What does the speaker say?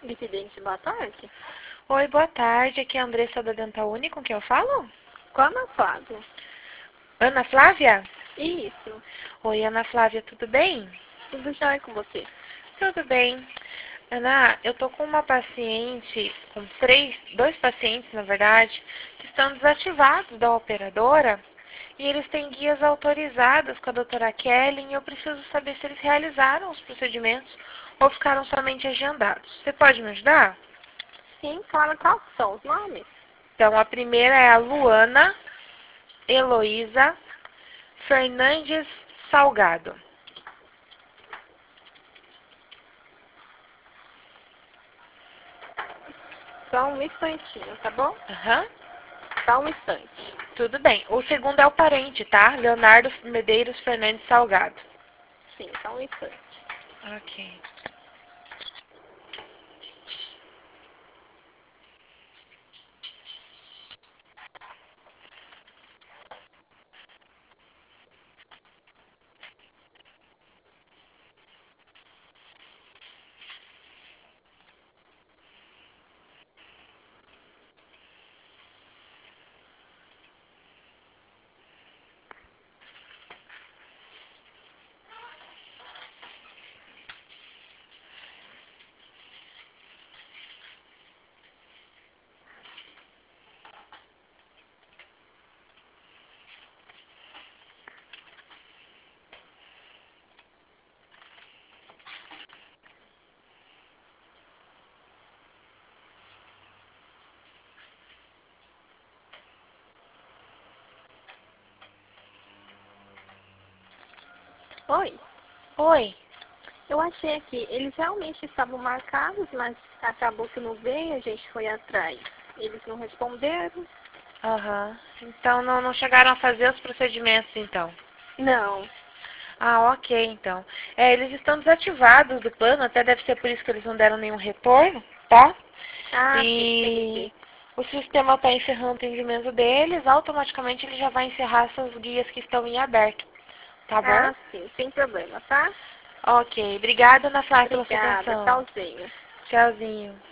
Diferente, boa tarde. Oi, boa tarde. Aqui é a Andressa da Dental Uni, com quem eu falo? Qual é a Flávia? Ana Flávia? Isso. Oi, Ana Flávia, tudo bem? Tudo jóia com você? Tudo bem. Ana, eu tô com uma paciente, dois pacientes, na verdade, que estão desativados da operadora e eles têm guias autorizadas com a doutora Kelly e eu preciso saber se eles realizaram os procedimentos ou ficaram somente agendados. Você pode me ajudar? Sim, claro, quais são os nomes? Então, a primeira é a Luana Heloísa Fernandes Salgado. Só um instantinho, tá bom? Aham. Só um instante. Tudo bem. O segundo é o parente, tá? Leonardo Medeiros Fernandes Salgado. Sim, só um instante. Ok. Oi. Oi. Eu achei aqui, eles realmente estavam marcados, mas acabou que não veio, a gente foi atrás. Eles não responderam? Aham. Então não chegaram a fazer os procedimentos, então. Não. Ah, ok, então. Eles estão desativados do plano, até deve ser por isso que eles não deram nenhum retorno, tá? Ah, sim, E entendi. o sistema está encerrando o atendimento deles, automaticamente ele já vai encerrar essas guias que estão em aberto, tá bom? Ah, sim, sem problema, tá? Ok, obrigada, Ana Flávia, pela sua Obrigada, atenção. tchauzinho. Tchauzinho.